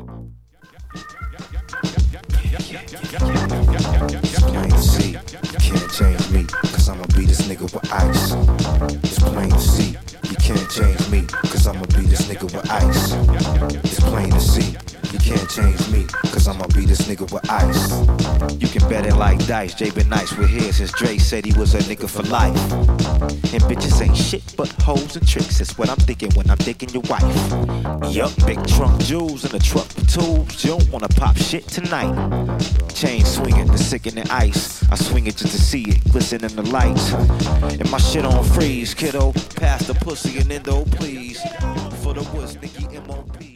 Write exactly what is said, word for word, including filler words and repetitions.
It's plain to see, you can't change me, cause I'ma be this nigga with ice. It's plain to see, you can't change me, cause I'ma be this nigga with ice. It's plain to see, you can't change me, cause I'ma be this nigga with ice. You can bet it like dice, Jay been nice with here since Dre said he was a nigga for life. And bitches ain't shit but hoes and tricks, that's what I'm thinking when I'm thinking your wife. Yup, big trunk jewels in the truck with tools, you don't wanna pop shit tonight. Chain swinging, the sick in the ice, I swing it just to see it, glisten in the lights. And my shit on freeze, kiddo, pass the pussy and endo please. For the woods, Nicky M O P.